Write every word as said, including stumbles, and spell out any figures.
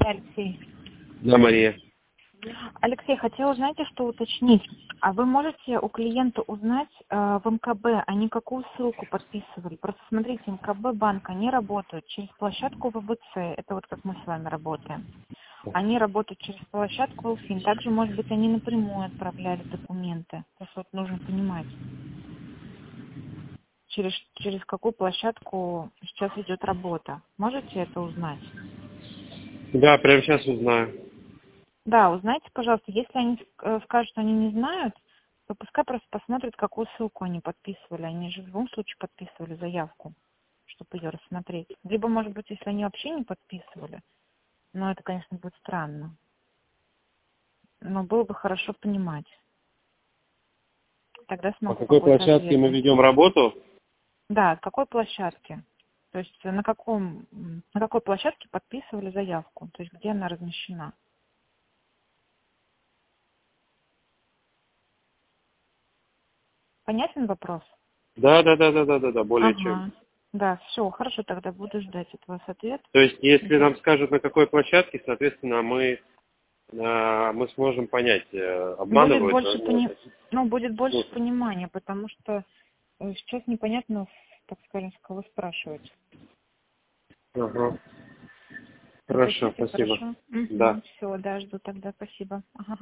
Алексей. Да, Мария. Алексей, хотела, знаете, что уточнить. А вы можете у клиента узнать э, в МКБ, они какую ссылку подписывали? Просто смотрите, МКБ банк, они работают через площадку ВВЦ, это вот как мы с вами работаем. Они работают через площадку ЛФИН. Также, может быть, они напрямую отправляли документы. Просто вот нужно понимать, через, через какую площадку сейчас идет работа. Можете это узнать? Да, прямо сейчас узнаю. Да, узнайте, пожалуйста, если они э, скажут, что они не знают, то пускай просто посмотрят, какую ссылку они подписывали. Они же в любом случае подписывали заявку, чтобы ее рассмотреть. Либо, может быть, если они вообще не подписывали, но это, конечно, будет странно. Но было бы хорошо понимать. Тогда По смогу какой какой-то площадке ответ мы дать. ведем работу? Да, с какой площадки? То есть на каком, м, на какой площадке подписывали заявку? То есть где она размещена? Понятен вопрос? Да, да, да, да, да, да, да, более чем. Ага. Да, все, хорошо, тогда буду ждать от вас ответ. То есть, если Где- нам скажут, на какой площадке, соответственно, мы, а, мы сможем понять, э, Будет обманывают, больше они. пони... ну, будет больше Ну, понимания, потому что э, сейчас непонятно, так скажем, с кого спрашивать. ага. Хорошо, Уточните, спасибо. хорошо? Да. Угу. Все, да, жду тогда, спасибо. Ага.